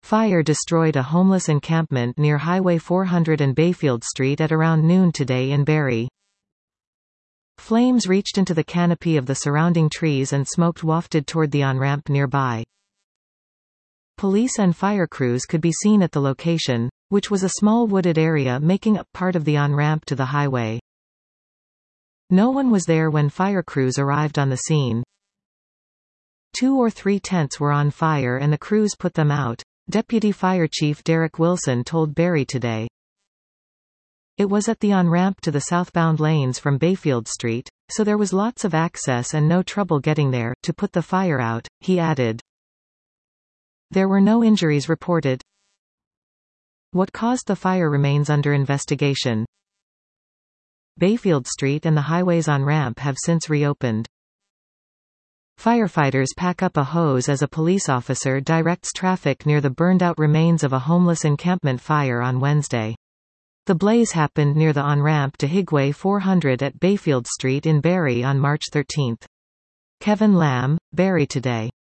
Fire destroyed a homeless encampment near Highway 400 and Bayfield Street at around noon today in Barrie. Flames reached into the canopy of the surrounding trees and smoke wafted toward the on-ramp nearby. Police and fire crews could be seen at the location, which was a small wooded area making up part of the on-ramp to the highway. No one was there when fire crews arrived on the scene. 2 or 3 tents were on fire and the crews put them out, Deputy Fire Chief Derek Wilson told Barrie Today. It was at the on-ramp to the southbound lanes from Bayfield Street, so there was lots of access and no trouble getting there, to put the fire out, he added. There were no injuries reported. What caused the fire remains under investigation. Bayfield Street and the highway's on-ramp have since reopened. Firefighters pack up a hose as a police officer directs traffic near the burned-out remains of a homeless encampment fire on Wednesday. The blaze happened near the on-ramp to Highway 400 at Bayfield Street in Barrie on March 13. Kevin Lamb, Barrie Today.